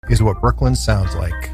is what Brooklyn sounds like.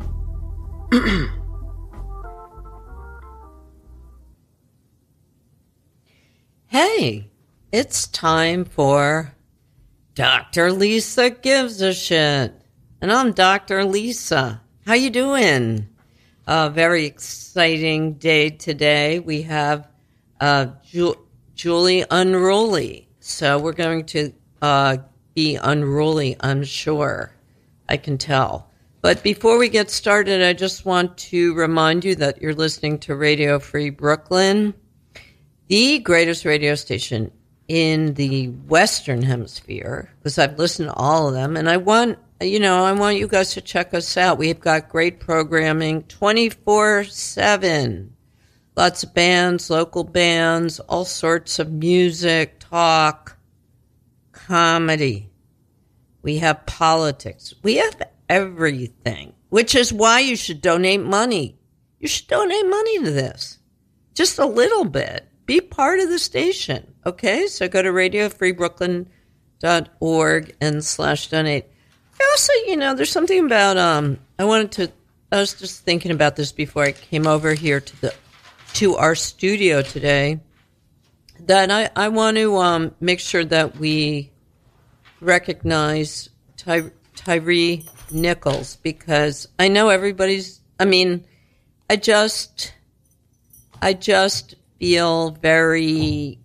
Hey, it's time for Dr. Lisa Gives a Shit. And I'm Dr. Lisa. How you doing? A very exciting day today. We have Julie Unruly. So we're going to be unruly, I'm sure. I can tell. But before we get started, I just want to remind you that you're listening to Radio Free Brooklyn, the greatest radio station in the Western Hemisphere, because I've listened to all of them, and I want you guys to check us out. We've got great programming 24/7. Lots of bands, local bands, all sorts of music, talk, comedy. We have politics. We have everything, which is why you should donate money. You should donate money to this. Just a little bit. Be part of the station. Okay? So go to radiofreebrooklyn.org and /donate. I also, there's something about, I was just thinking about this before I came over here to our studio today, that I want to make sure that we recognize Tyree Nichols, because I know I just feel very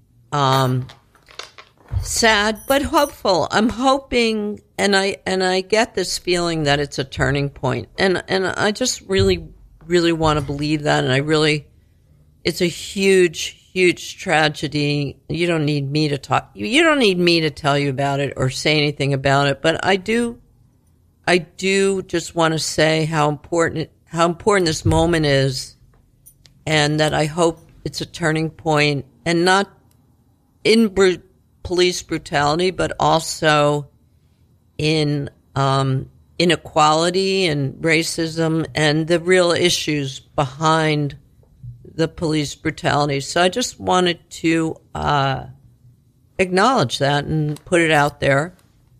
sad but hopeful. I'm hoping, and I get this feeling that it's a turning point, and I just really want to believe that, and it's a huge tragedy. You don't need me to tell you about it or say anything about it, but I do just want to say how important this moment is, and that I hope it's a turning point, and not in police brutality, but also in inequality and racism and the real issues behind the police brutality. So I just wanted to acknowledge that and put it out there.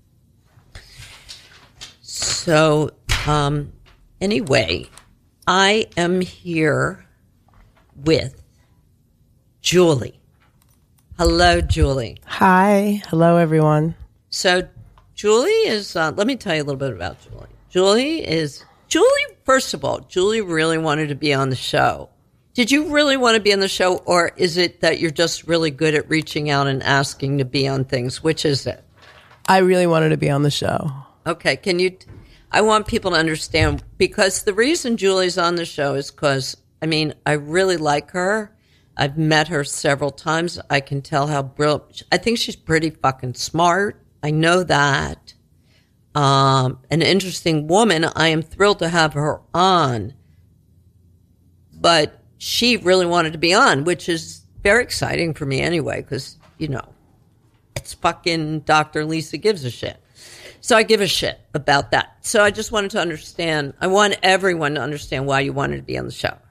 So anyway, I am here with Julie. Hello, Julie. Hi. Hello, everyone. So Julie is, let me tell you a little bit about Julie. First of all, Julie really wanted to be on the show. Did you really want to be on the show, or is it that you're just really good at reaching out and asking to be on things? Which is it? I really wanted to be on the show. Okay. I want people to understand, because the reason Julie's on the show is because, I really like her. I've met her several times. I can tell how brilliant. I think she's pretty fucking smart. I know that. An interesting woman. I am thrilled to have her on. But she really wanted to be on, which is very exciting for me anyway, because, it's fucking Dr. Lisa Gives a Shit. So I give a shit about that. So I just wanted to understand. I want everyone to understand why you wanted to be on the show.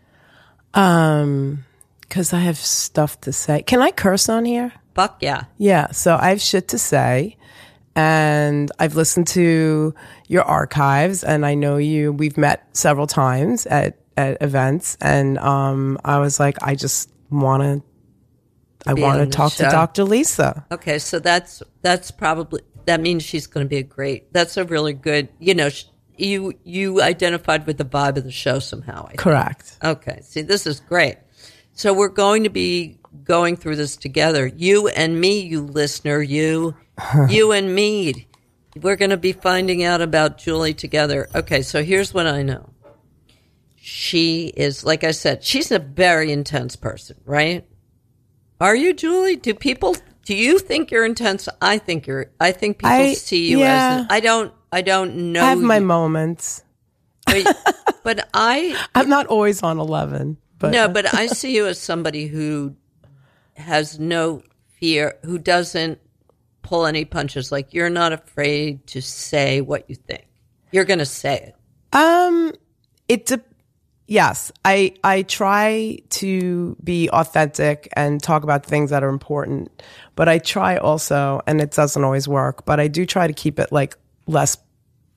Because I have stuff to say. Can I curse on here? Fuck yeah. Yeah, so I have shit to say, and I've listened to your archives, and I know you. We've met several times at events, and I was like, I want to talk to Dr. Lisa. Okay, so that's probably, that means she's going to be that's a really good, you identified with the vibe of the show somehow. I think. Correct. Okay, see, this is great. So we're going to be going through this together. You and me, you listener, you and me. We're going to be finding out about Julie together. Okay, so here's what I know. She is, like I said, she's a very intense person, right? Are you, Julie? Do you think you're intense? I think people see you as, I don't know. I have my moments. But I'm not always on 11. But I see you as somebody who has no fear, who doesn't pull any punches. Like, you're not afraid to say what you think. You're going to say it. Yes, I try to be authentic and talk about things that are important, but I try also, and it doesn't always work, but I do try to keep it like less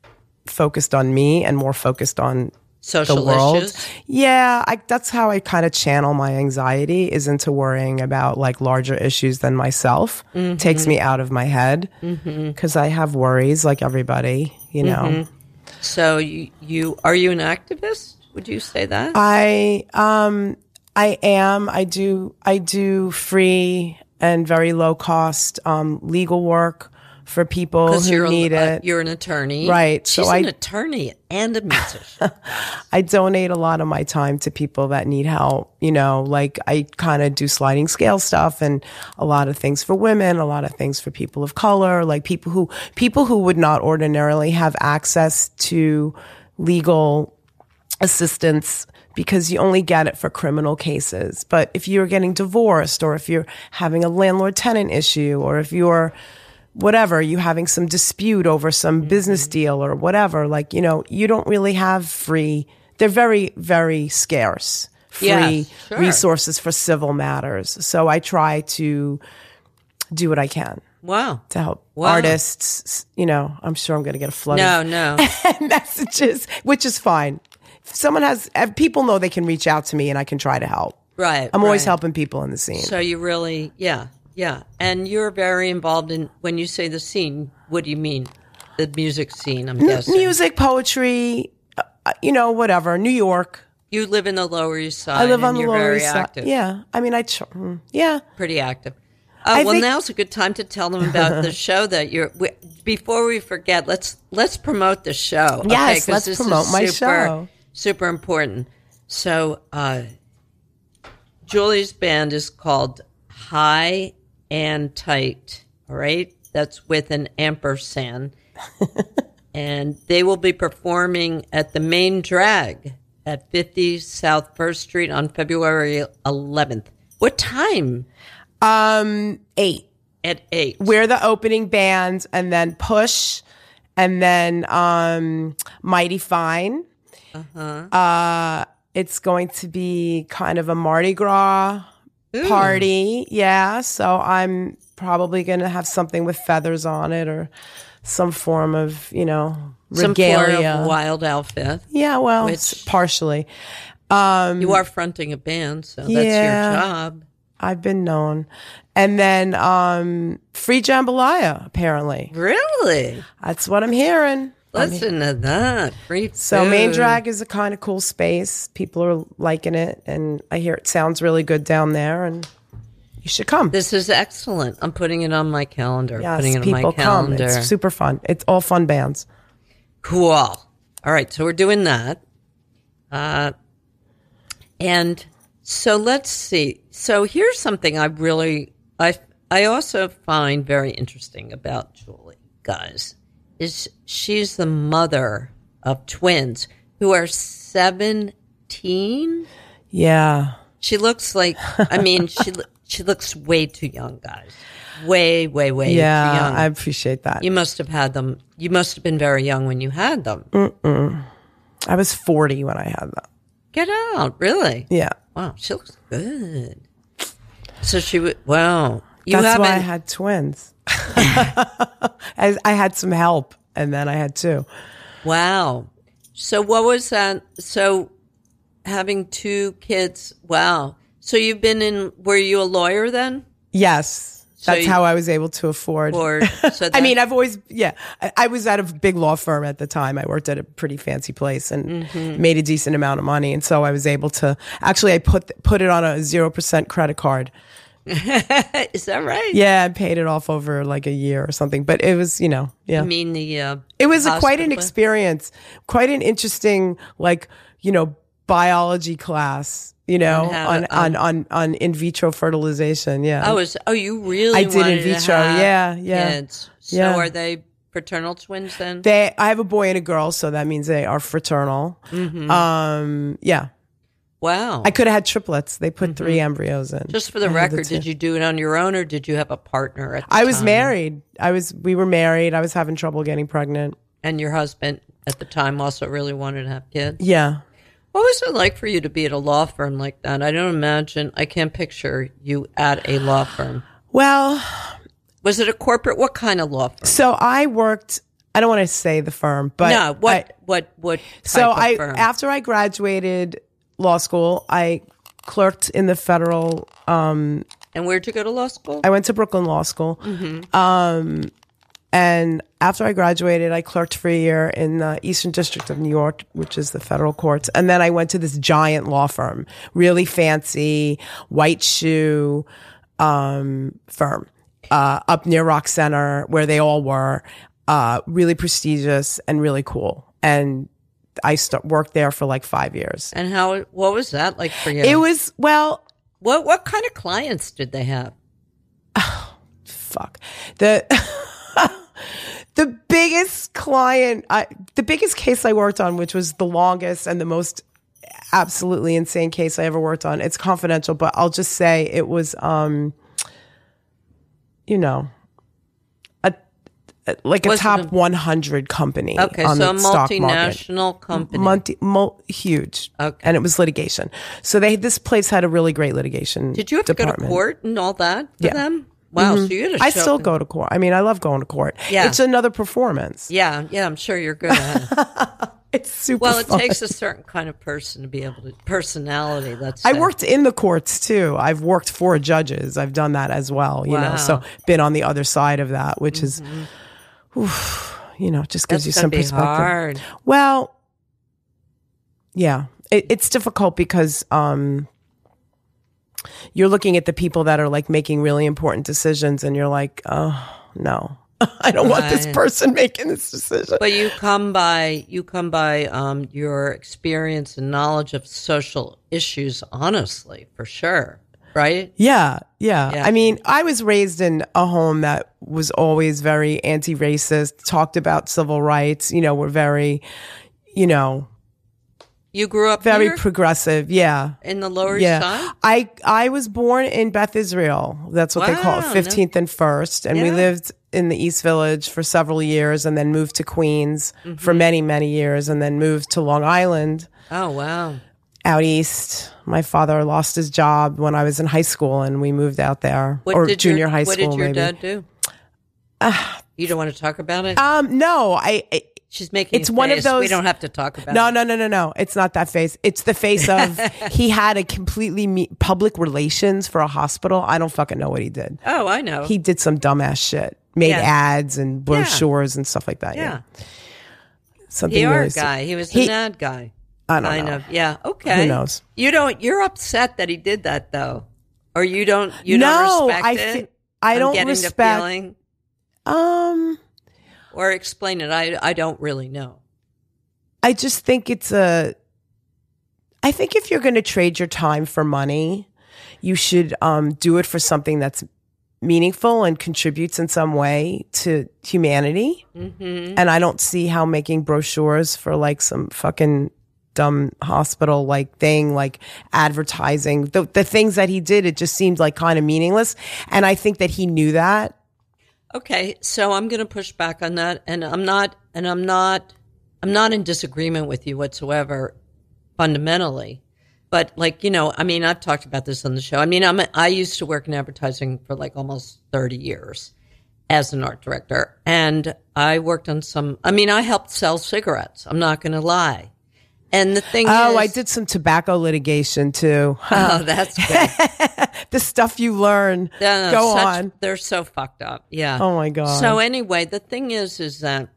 focused on me and more focused on Social the world. issues. Yeah, that's how I kind of channel my anxiety, is into worrying about like larger issues than myself. Takes me out of my head because I have worries like everybody, you know. So you are you an activist? Would you say that? I am. I do free and very low cost legal work for people who need it. You're an attorney. Right. She's an attorney and a musician. I donate a lot of my time to people that need help. You know, like I kind of do sliding scale stuff and a lot of things for women, a lot of things for people of color, like people who would not ordinarily have access to legal assistance because you only get it for criminal cases. But if you're getting divorced, or if you're having a landlord-tenant issue, or if you're whatever, you having some dispute over some business deal or whatever, like, you know, you don't really have free, they're very, very scarce, free resources for civil matters. So I try to do what I can. Wow. To help artists, you know, I'm sure I'm going to get a flood of messages, which is fine. If people know they can reach out to me and I can try to help. Right. I'm always helping people in the scene. So you really, yeah. And you're very involved in, when you say the scene, what do you mean? The music scene, I'm guessing. Music, poetry, you know, whatever. New York. You live in the Lower East Side. I live on the you're Lower very East Side. active. Yeah. I mean, yeah. Pretty active. Now's a good time to tell them about the show that before we forget, let's promote the show. Yes, let's promote my show. Super important. So, Julie's band is called High and Tight. All right. That's with an ampersand. And they will be performing at the Main Drag at 50 South 1st Street on February 11th. What time? 8. At 8. We're the opening band, and then Push, and then Mighty Fine. It's going to be kind of a Mardi Gras party. Yeah. So I'm probably going to have something with feathers on it, or some form of, you know, regalia. Some form of wild outfit. Yeah, well, partially. You are fronting a band, so that's your job. I've been known. And then free jambalaya, apparently. Really? That's what I'm hearing. Listen to that. Free food. So Main Drag is a kind of cool space. People are liking it, and I hear it sounds really good down there, and you should come. This is excellent. I'm putting it on my calendar. Yes, people come. It's super fun. It's all fun bands. Cool. All right, so we're doing that. And so let's see. So here's something I also find very interesting about Julie, guys, is she's the mother of twins who are 17. Yeah. She looks like, I mean, she looks way too young, guys. Way, way, way too young. Yeah, I appreciate that. You must have had them. You must have been very young when you had them. I was 40 when I had them. Get out. Really? Yeah. Wow. She looks good. So she would, wow. That's why I had twins. I had some help, and then I had two. Wow. So what was that? So having two kids, wow. So were you a lawyer then? Yes. That's how I was able to afford. I mean, I've always, I was at a big law firm at the time. I worked at a pretty fancy place and made a decent amount of money. And so I was able to, actually, I put it on a 0% credit card. Is that right? Yeah, I paid it off over like a year or something. But it was, yeah. I mean, it was quite an experience, quite an interesting, biology class. On in vitro fertilization. Yeah. You really? I did in vitro. Yeah. Kids. So are they fraternal twins then? I have a boy and a girl, so that means they are fraternal. Yeah. Wow. I could have had triplets. They put 3 embryos in. Just for the record, did you do it on your own, or did you have a partner at the time? I was married. We were married. I was having trouble getting pregnant. And your husband at the time also really wanted to have kids? Yeah. What was it like for you to be at a law firm like that? I can't picture you at a law firm. Well, was it a corporate? What kind of law firm? So I worked I don't want to say the firm, but no, what so type of firm? after I graduated law school, I clerked in the federal. And where'd you go to law school? I went to Brooklyn Law School. And after I graduated, I clerked for a year in the Eastern District of New York, which is the federal courts. And then I went to this giant law firm, really fancy, white shoe firm up near Rock Center, where they all were, really prestigious and really cool. And I worked there for like 5 years. And what was that like for you? It was, well... What kind of clients did they have? Fuck. The biggest client, the biggest case I worked on, which was the longest and the most absolutely insane case I ever worked on. It's confidential, but I'll just say it was, a top 100 company. Okay, on so the a stock multinational company. Huge. Okay. And it was litigation. So this place had a really great litigation Did you have to go to court and all that for them? Wow, so you had to I show still them. go to court. I mean, I love going to court. Yeah. It's another performance. Yeah, I'm sure you're good at it. It's super Well, it fun. takes a certain kind of person to be able to, personality, let's say. I worked in the courts too. I've worked for judges. I've done that as well, Wow. so been on the other side of that, which is, just gives you some That's perspective. gonna be hard. Well, yeah, it's difficult because, you're looking at the people that are like making really important decisions and you're like, oh no, I don't want this Right. person making this decision. But you come by your experience and knowledge of social issues, honestly, for sure, right? Yeah. Yeah. I mean, I was raised in a home that was always very anti-racist, talked about civil rights, we're very, You grew up very here progressive. Yeah. in the Lower East Side? I was born in Beth Israel. That's what they call it, Wow, 15th and 1st. And we Yeah. lived in the East Village for several years and then moved to Queens for many, many years and then moved to Long Island Oh, wow. out east. My father lost his job when I was in high school and we moved out there, or junior high school. What did your maybe. dad do? You don't want to talk about it? No, She's making it's a one of face. those- We don't have to talk about No, it. no. It's not that face. It's the face of he had a completely public relations for a hospital. I don't fucking know what he did. Oh, I know. He did some dumbass shit. Made Yeah. ads and brochures and stuff like that. yeah. Something PR really guy. He was an ad guy. I don't Kind know. of. Yeah. Okay. Who knows? You're upset that he did that though. Or you don't No, respect I it? I I'm don't getting respect. the feeling. Or explain it. I don't really know. I just think I think if you're going to trade your time for money, you should do it for something that's meaningful and contributes in some way to humanity. Mm-hmm. And I don't see how making brochures for like some fucking dumb hospital like thing, like advertising, the things that he did, it just seemed like kind of meaningless. And I think that he knew that. Okay, so I'm going to push back on that, and I'm not in disagreement with you whatsoever, fundamentally. But I've talked about this on the show. I used to work in advertising for like almost 30 years as an art director, and I worked on I helped sell cigarettes. I'm not going to lie. And the thing is, I did some tobacco litigation too. Oh, that's good. The stuff you learn. Go on. They're so fucked up. Yeah. Oh my God. So anyway, the thing is that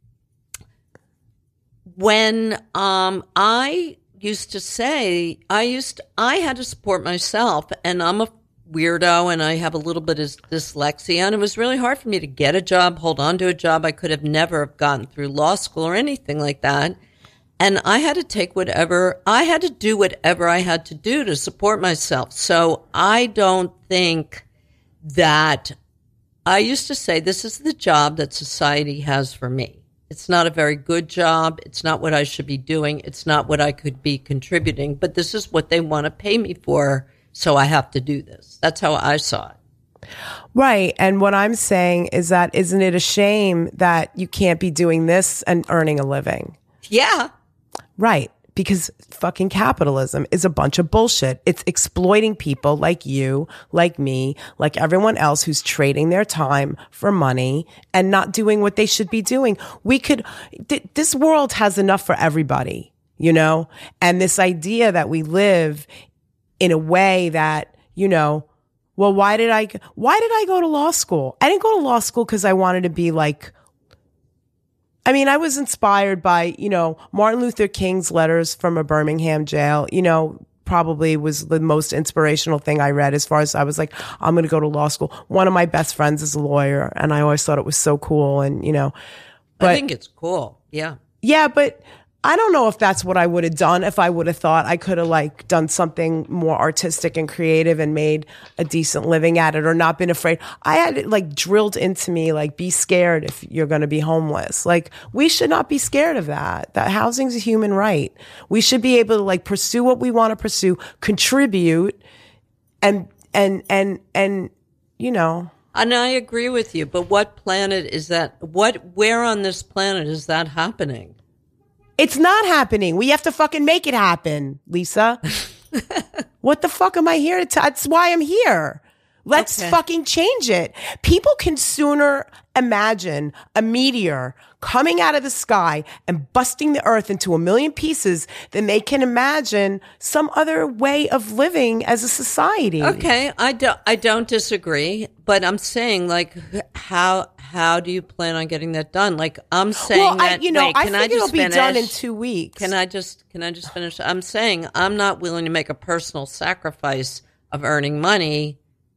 when I used to say I had to support myself, and I'm a weirdo and I have a little bit of dyslexia, and it was really hard for me to get a job, hold on to a job. I could have never have gotten through law school or anything like that. And I had to do whatever I had to do to support myself. So I don't think that I used to say this is the job that society has for me. It's not a very good job. It's not what I should be doing. It's not what I could be contributing, but this is what they want to pay me for. So I have to do this. That's how I saw it. Right. And what I'm saying is that isn't it a shame that you can't be doing this and earning a living? Yeah. Right. because fucking capitalism is a bunch of bullshit. It's exploiting people like you, like me, like everyone else who's trading their time for money and not doing what they should be doing. This world has enough for everybody, you know? And this idea that we live in a way that, you know, well, why did I go to law school? I didn't go to law school because I wanted to be like, I mean, I was inspired by, you know, Martin Luther King's letters from a Birmingham jail, you know, probably was the most inspirational thing I read as far as I was like, I'm going to go to law school. One of my best friends is a lawyer and I always thought it was so cool. And, you know, but I think it's cool. Yeah. Yeah, but I don't know if that's what I would have done if I would have thought I could have like done something more artistic and creative and made a decent living at it or not been afraid. I had it like drilled into me, like be scared if you're going to be homeless. Like we should not be scared of that. That housing's a human right. We should be able to like pursue what we want to pursue, contribute and, you know. And I agree with you, but what planet is that? Where on this planet is that happening? It's not happening. We have to fucking make it happen, Lisa. What the fuck am I here to that's why I'm here. Let's fucking change it. People can sooner imagine a meteor coming out of the sky and busting the earth into a million pieces than they can imagine some other way of living as a society. Okay, I don't disagree, but I'm saying like how do you plan on getting that done? Like I'm saying I think it'll be done in 2 weeks. Can I just finish? I'm saying I'm not willing to make a personal sacrifice of earning money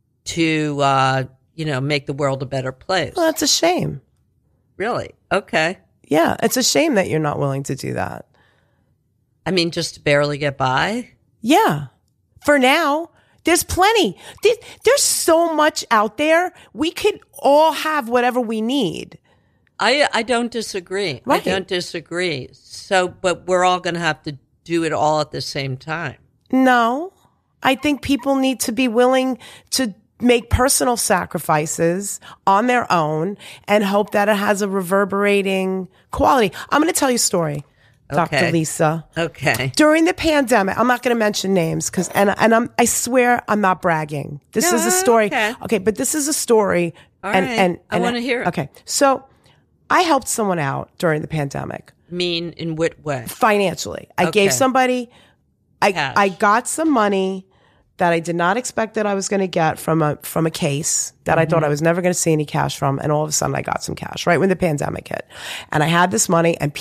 to make the world a better place. Well, that's a shame. Really? Okay. Yeah, it's a shame that you're not willing to do that. I mean, just to barely get by? Yeah. For now, there's plenty. There's so much out there. We could all have whatever we need. I don't disagree. Right. I don't disagree. So, but we're all going to have to do it all at the same time. No. I think people need to be willing to make personal sacrifices on their own and hope that it has a reverberating quality. I'm going to tell you a story, Dr. Lisa. Okay. During the pandemic, I'm not going to mention names because, I swear I'm not bragging. This is a story. Okay. But this is a story. All right. I want to hear it. Okay. So I helped someone out during the pandemic. Mean in what way? Financially. I gave somebody, I got some money that I did not expect that I was going to get from a case that I thought I was never going to see any cash from. And all of a sudden I got some cash right when the pandemic hit. And I had this money and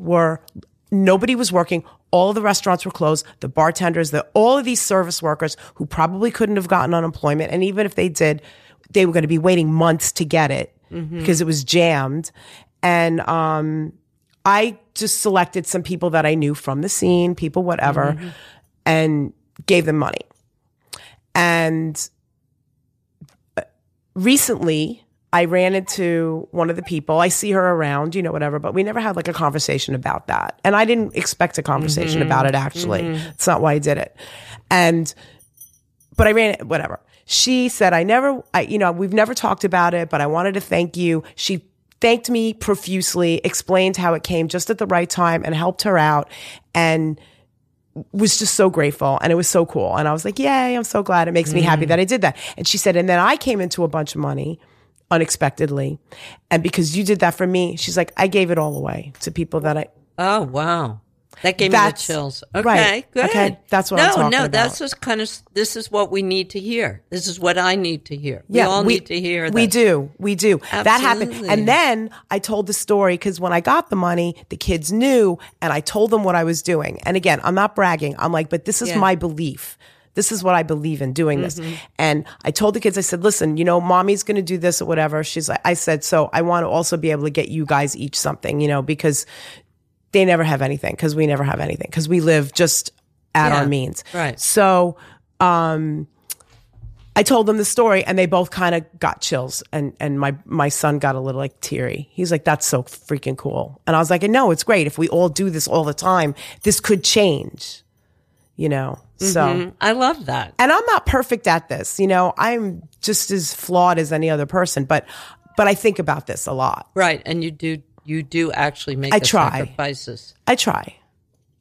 nobody was working. All of the restaurants were closed. The bartenders, all of these service workers who probably couldn't have gotten unemployment. And even if they did, they were going to be waiting months to get it because it was jammed. And, I just selected some people that I knew from the scene, people, whatever, and gave them money. And recently I ran into one of the people. I see her around, whatever, but we never had like a conversation about that. And I didn't expect a conversation about it, actually. It's not why I did it. But I ran it, whatever. She said, we've never talked about it, but I wanted to thank you. She thanked me profusely, explained how it came just at the right time and helped her out. And was just so grateful and it was so cool. And I was like, yay, I'm so glad. It makes me happy that I did that. And she said, and then I came into a bunch of money unexpectedly. And because you did that for me, she's like, I gave it all away to people that Oh, wow. That gave me the chills. Okay, right. good. Okay, that's what I'm talking about. No, that's just this is what we need to hear. This is what I need to hear. We all need to hear that. We do. Absolutely. That happened. And then I told the story because when I got the money, the kids knew and I told them what I was doing. And again, I'm not bragging. I'm like, but this is my belief. This is what I believe in doing this. And I told the kids, I said, listen, mommy's going to do this or whatever. I said, so I want to also be able to get you guys each something, because they never have anything because we never have anything because we live just at our means. Right. So, I told them the story and they both kind of got chills and my son got a little like teary. He's like, that's so freaking cool. And I was like, no, it's great. If we all do this all the time, this could change, so. I love that. And I'm not perfect at this, I'm just as flawed as any other person, but I think about this a lot. Right. And you do actually make sacrifices. I try.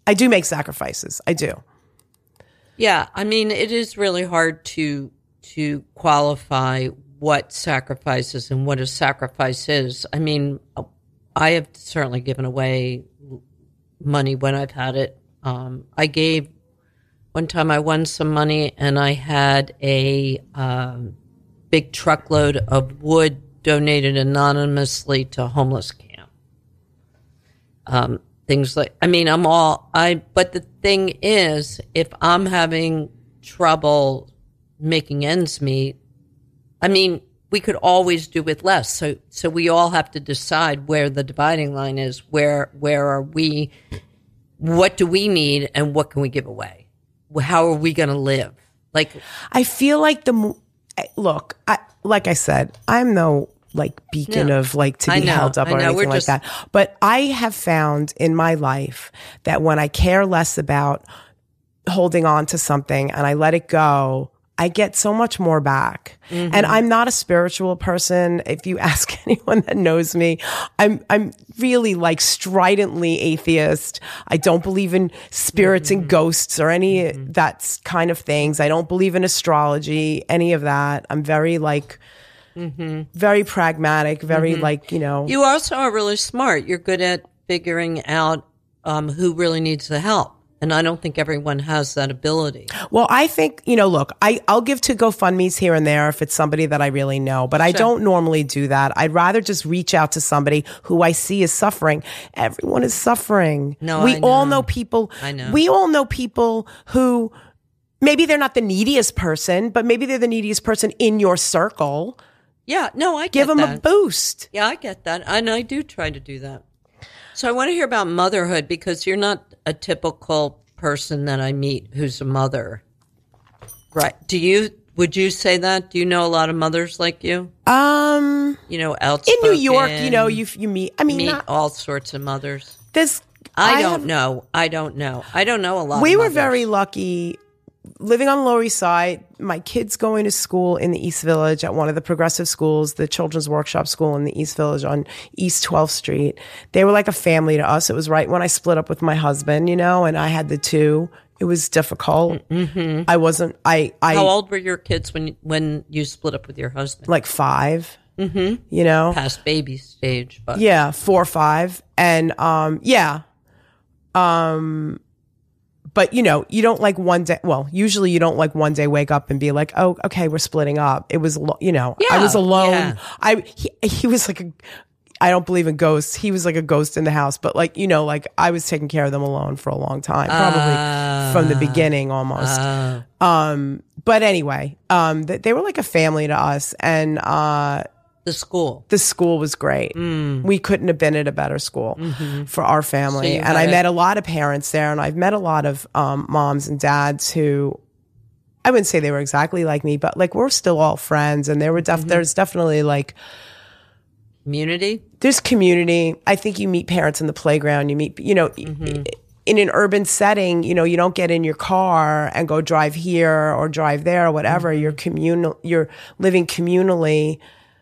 I do make sacrifices. I do. Yeah, I mean, it is really hard to qualify what sacrifices and what a sacrifice is. I mean, I have certainly given away money when I've had it. I gave one time I won some money and I had a big truckload of wood donated anonymously to homeless camp. Things like, I mean, but the thing is, if I'm having trouble making ends meet, I mean, we could always do with less. So we all have to decide where the dividing line is. Where are we? What do we need, and what can we give away? How are we going to live? Like, I feel like like I said, I'm no like beacon of like to be held up or anything like that. But I have found in my life that when I care less about holding on to something and I let it go, I get so much more back. Mm-hmm. And I'm not a spiritual person. If you ask anyone that knows me, I'm really like stridently atheist. I don't believe in spirits and ghosts or any that kind of things. I don't believe in astrology, any of that. I'm very like, very pragmatic, very like, you know. You also are really smart. You're good at figuring out who really needs the help. And I don't think everyone has that ability. Well, I think, you know, look, I'll give to GoFundMe's here and there if it's somebody that I really know, but I don't normally do that. I'd rather just reach out to somebody who I see is suffering. Everyone is suffering. No, we all know people. I know. We all know people who maybe they're not the neediest person, but maybe they're the neediest person in your circle. Yeah, no, I get Give them that. a boost. Yeah, I get that. And I do try to do that. So I want to hear about motherhood because you're not a typical person that I meet who's a mother. Right. Would you say that? Do you know a lot of mothers like you? You know, outspoken. In New York, you know, you meet, I mean, all sorts of mothers. I don't know. I don't know a lot We of were mothers. very lucky living on the Lower East Side. My kids going to school in the East Village at one of the progressive schools, the Children's Workshop School in the East Village on East 12th Street. They were like a family to us. It was right when I split up with my husband, you know, and I had the two. It was difficult. Mm-hmm. How old were your kids when you split up with your husband? Like 5, you know. Past baby stage. But. Yeah, 4 or 5. And, but, you know, you don't like one day, well, usually you don't like one day wake up and be like, oh, okay, we're splitting up. It was, you know, I was alone. Yeah. He was like I don't believe in ghosts. He was like a ghost in the house, but like, you know, like I was taking care of them alone for a long time, probably from the beginning almost. But anyway, they were like a family to us, and, The school was great. We couldn't have been at a better school for our family. So and I met a lot of parents there, and I've met a lot of moms and dads who, I wouldn't say they were exactly like me, but like we're still all friends. And there were there's definitely like community. There's community. I think you meet parents in the playground. You meet, you know, in an urban setting, you know, you don't get in your car and go drive here or drive there or whatever. You're living communally.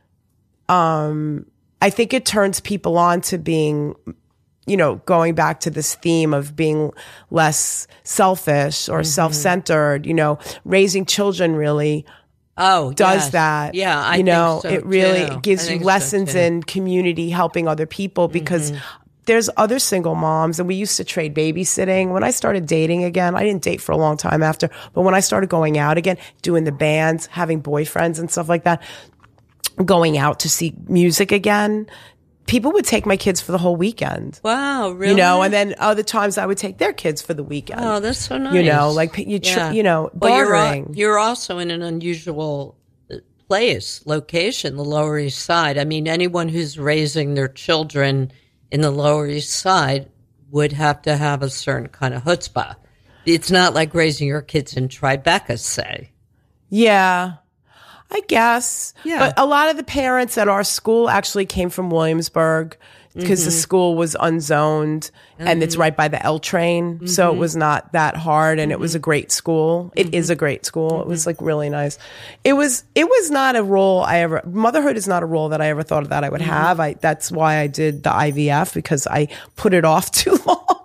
I think it turns people on to being, you know, going back to this theme of being less selfish or self-centered, you know, raising children really does that. Yeah, I you know, think so it really too. gives you lessons in community, helping other people, because there's other single moms, and we used to trade babysitting. When I started dating again, I didn't date for a long time after, but when I started going out again, doing the bands, having boyfriends and stuff like that, going out to see music again, people would take my kids for the whole weekend. Wow, really? You know, and then other times I would take their kids for the weekend. Oh, that's so nice. You know, like you know, bartering. Well, you're also in an unusual location, the Lower East Side. I mean, anyone who's raising their children in the Lower East Side would have to have a certain kind of chutzpah. It's not like raising your kids in Tribeca, say. Yeah. I guess. Yeah. But a lot of the parents at our school actually came from Williamsburg because the school was unzoned and it's right by the L train. So it was not that hard, and it was a great school. It is a great school. It was like really nice. It was not a role motherhood is not a role that I ever thought that I would have. That's why I did the IVF, because I put it off too long.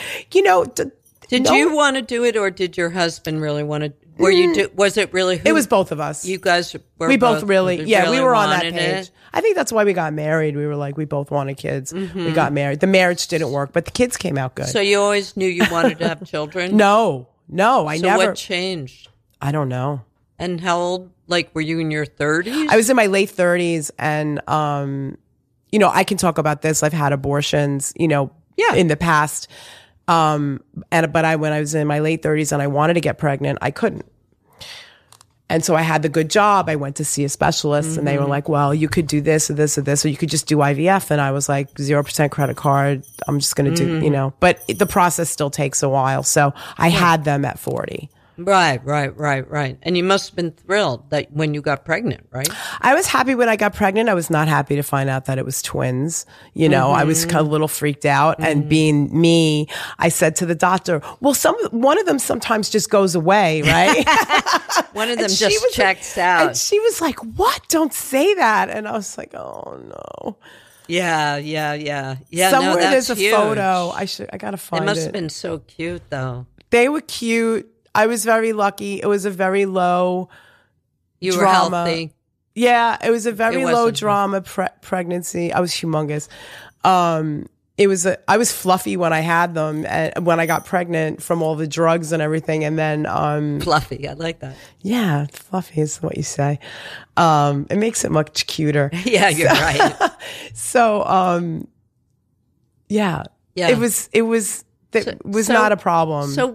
Did you want to do it, or did your husband really want to? Were you? Was it really? It was both of us. You guys were. We both really, we were on that page. It? I think that's why we got married. We were like, we both wanted kids. We got married. The marriage didn't work, but the kids came out good. So you always knew you wanted to have children? No, I never. So what changed? I don't know. And how old? Like, were you in your 30s? I was in my late 30s, and I can talk about this. I've had abortions, in the past. When I was in my late 30s and I wanted to get pregnant, I couldn't. And so I had the good job. I went to see a specialist and they were like, well, you could do this or this or this, or you could just do IVF. And I was like, 0% credit card. I'm just going to do, but the process still takes a while. So I had them at 40. Right. And you must have been thrilled that when you got pregnant, right? I was happy when I got pregnant. I was not happy to find out that it was twins. I was a little freaked out. And being me, I said to the doctor, well, one of them sometimes just goes away, right? One of them just checks out. And she was like, what? Don't say that. And I was like, oh no. Yeah. Somewhere that's there's a huge. photo. I gotta find it. They must have been so cute though. They were cute. I was very lucky. It was a very low You drama. were healthy. Yeah, it was a very low wasn't. drama pregnancy. I was humongous. I was fluffy when I had them, and when I got pregnant from all the drugs and everything, and then Fluffy. I like that. yeah, fluffy is what you say. It makes it much cuter. Yeah, you're right. So, yeah, it was not a problem. So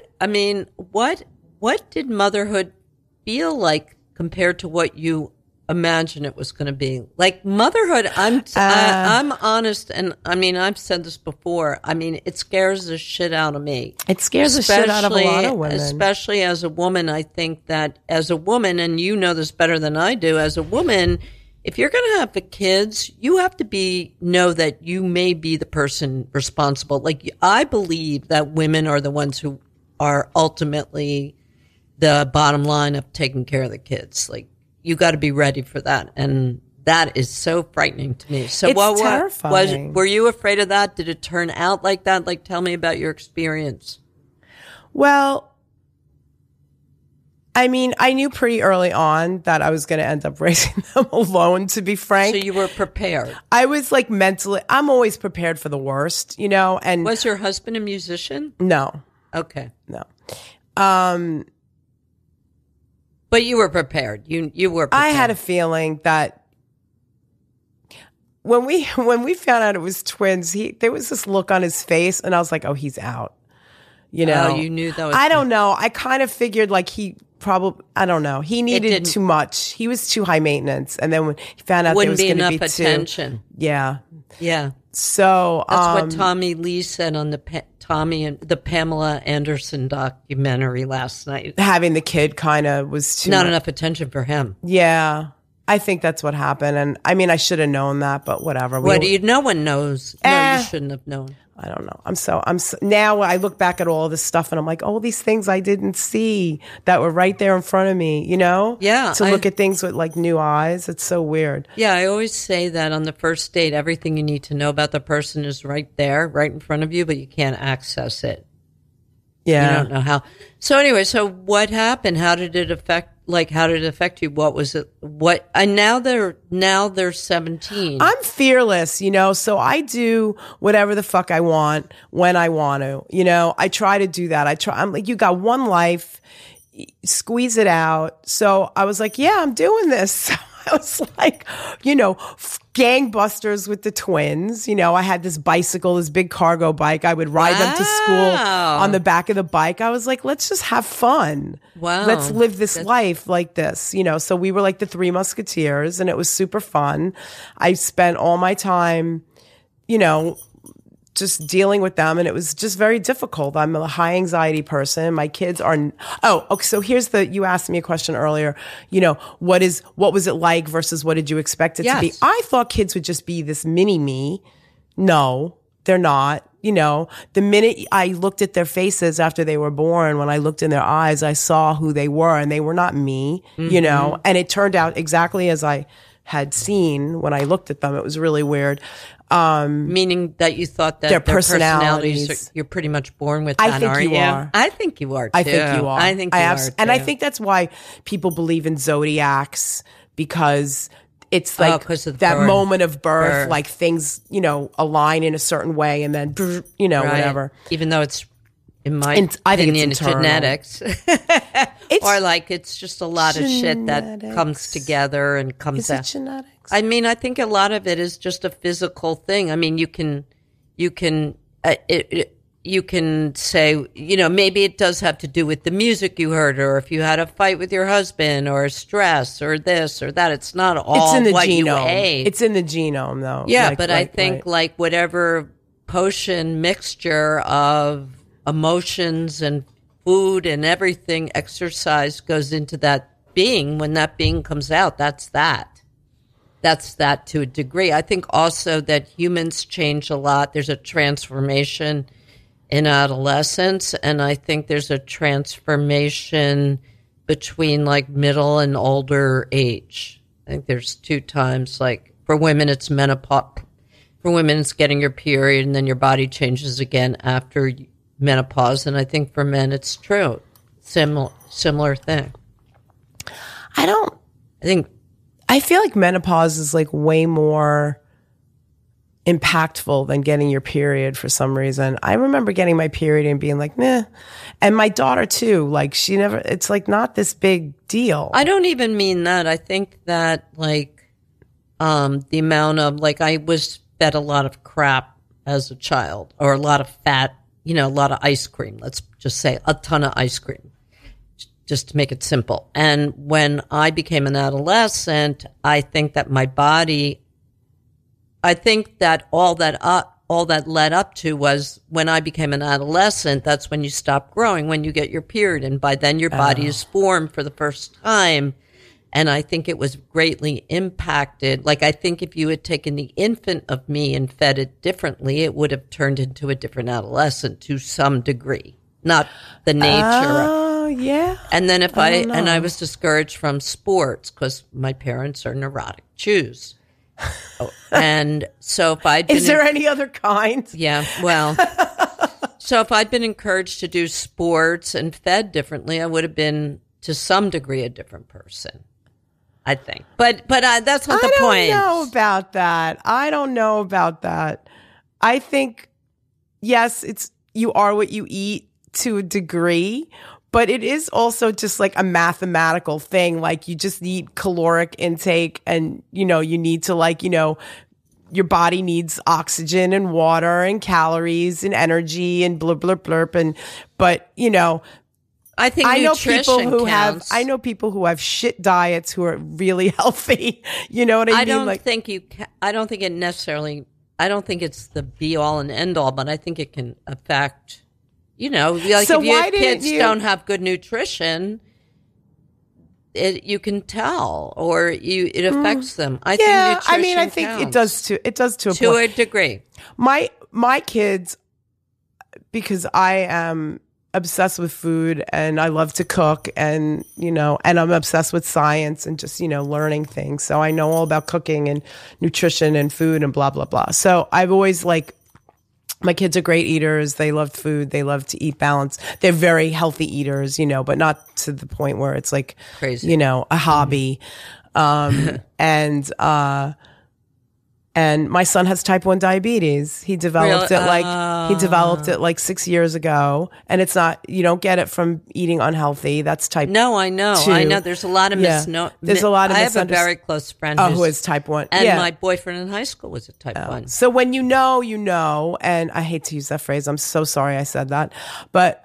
what did motherhood feel like compared to what you imagined it was going to be? Like motherhood, I'm honest, and I mean, I've said this before. I mean, it scares the shit out of me. It scares the shit out of a lot of women. Especially as a woman, I think that as a woman, and you know this better than I do, as a woman, if you're going to have the kids, you have to know that you may be the person responsible. Like, I believe that women are the ones who are ultimately the bottom line of taking care of the kids. Like, you got to be ready for that. And that is so frightening to me. So it's terrifying. Were you afraid of that? Did it turn out like that? Like, tell me about your experience. Well, I mean, I knew pretty early on that I was going to end up raising them alone, to be frank. So you were prepared. I was like mentally, I'm always prepared for the worst, and. Was your husband a musician? No. Okay. No. But you were prepared. You were prepared. I had a feeling that when we found out it was twins, there was this look on his face and I was like, oh, he's out. Oh, you knew that was. I don't know. I kind of figured like I don't know. He needed too much. He was too high maintenance. And then when he found out there was going to be attention. Yeah. Yeah. So that's what Tommy Lee said on the the Pamela Anderson documentary last night. Having the kid kind of was too not much. enough attention for him. Yeah. I think that's what happened. And I mean, I should have known that, but whatever. No one knows. No, you shouldn't have known. I don't know. I'm so now I look back at all this stuff and I'm like, all these things I didn't see that were right there in front of me, Yeah. To look at things with like new eyes. It's so weird. Yeah. I always say that on the first date, everything you need to know about the person is right there, right in front of you, but you can't access it. Yeah. You don't know how. So anyway, so what happened? How did it affect you? What was it? And now they're 17. I'm fearless, so I do whatever the fuck I want when I want to, I try to do that. I'm like, you got one life, squeeze it out. So I was like, yeah, I'm doing this. So I was like, gangbusters with the twins. I had this bicycle, this big cargo bike. I would ride them to school on the back of the bike. I was like, let's just have fun. Wow. Let's live this life like this, So we were like the Three Musketeers and it was super fun. I spent all my time, just dealing with them, and it was just very difficult. I'm a high anxiety person. My kids are. Oh, okay. So you asked me a question earlier. What was it like versus what did you expect it to be? I thought kids would just be this mini me. No, they're not. The minute I looked at their faces after they were born, when I looked in their eyes, I saw who they were, and they were not me. And it turned out exactly as I had seen when I looked at them. It was really weird. Meaning that you thought that their their personalities. you're pretty much born with that, I think aren't you are. I think you are, too. I think you are. I think you are, too. And I think that's why people believe in zodiacs, because it's like 'cause of the that birth. moment of birth, like things, align in a certain way and then, Right. whatever. Even though it's, in my I think opinion, it's internal. genetics. Or like it's just a lot of shit that comes together and comes Is out. it genetics? I mean, I think a lot of it is just a physical thing. I mean, you can say, maybe it does have to do with the music you heard, or if you had a fight with your husband, or stress, or this or that. It's not all It's in the what you genome. ate. It's in the genome, though. Yeah, Like, but right, I think right. like whatever potion mixture of emotions and food and everything, exercise goes into that being. When that being comes out, that's that. That's that to a degree. I think also that humans change a lot. There's a transformation in adolescence, and I think there's a transformation between like middle and older age. I think there's 2 times, like for women it's menopause. For women it's getting your period and then your body changes again after menopause, and I think for men it's true. Similar thing. I feel like menopause is like way more impactful than getting your period for some reason. I remember getting my period and being like, meh. And my daughter too, like it's like not this big deal. I don't even mean that. I think that like the amount of like I was fed a lot of crap as a child, or a lot of fat, a lot of ice cream. Let's just say a ton of ice cream, just to make it simple. And when I became an adolescent, I think that my body, I think that all that led up to was when I became an adolescent, that's when you stop growing, when you get your period. And by then your body is formed for the first time. And I think it was greatly impacted. Like, I think if you had taken the infant of me and fed it differently, it would have turned into a different adolescent to some degree. Not the nature. Oh, yeah. And then I was discouraged from sports because my parents are neurotic Jews. And so if I'd been... Is there any other kind? Yeah, well... So if I'd been encouraged to do sports and fed differently, I would have been, to some degree, a different person, I think. But that's not the point. I don't know about that. I think, yes, you are what you eat to a degree, but it is also just like a mathematical thing. Like, you just need caloric intake, and, you need to your body needs oxygen and water and calories and energy and blurp, blurp, blurp. I think nutrition counts. I know people who have shit diets who are really healthy. You know what I mean? I don't think it's the be all and end all, but I think it can affect, like So if your why didn't kids don't have good nutrition, you can tell, or it affects them. I think it does too. It does to a to point. a degree. My kids, because I am obsessed with food and I love to cook, and and I'm obsessed with science and just learning things. So I know all about cooking and nutrition and food and blah blah blah. So I've always my kids are great eaters. They love food. They love to eat balanced. They're very healthy eaters, but not to the point where it's like crazy, a hobby. And my son has type 1 diabetes. He developed it like 6 years ago. And it's not, you don't get it from eating unhealthy. That's type 2. No, I know. There's a lot of There's a lot of I have a very close friend who is type 1. And my boyfriend in high school was a type 1. So when you know, and I hate to use that phrase. I'm so sorry I said that. But,